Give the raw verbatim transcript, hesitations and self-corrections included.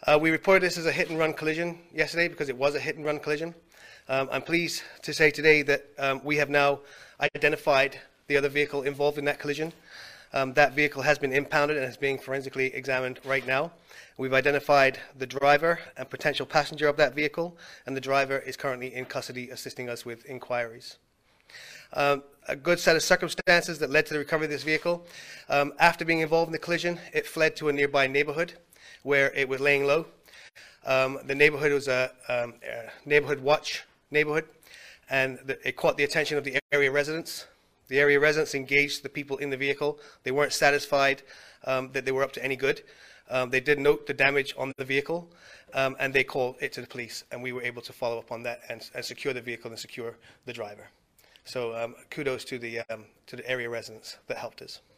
Uh, we reported this as a hit-and-run collision yesterday because it was a hit-and-run collision. Um, I'm pleased to say today that um, we have now identified the other vehicle involved in that collision. Um, that vehicle has been impounded and is being forensically examined right now. We've identified the driver and potential passenger of that vehicle, and the driver is currently in custody assisting us with inquiries. Um, a good set of circumstances that led to the recovery of this vehicle. Um, after being involved in the collision, it fled to a nearby neighborhood where it was laying low. Um, the neighborhood was a, um, a neighborhood watch neighborhood, and the, it caught the attention of the area residents. The area residents engaged the people in the vehicle. They weren't satisfied um, that they were up to any good. Um, they did note the damage on the vehicle, um, and they called it to the police, and we were able to follow up on that and, and secure the vehicle and secure the driver. So um, kudos to the, um, to the area residents that helped us.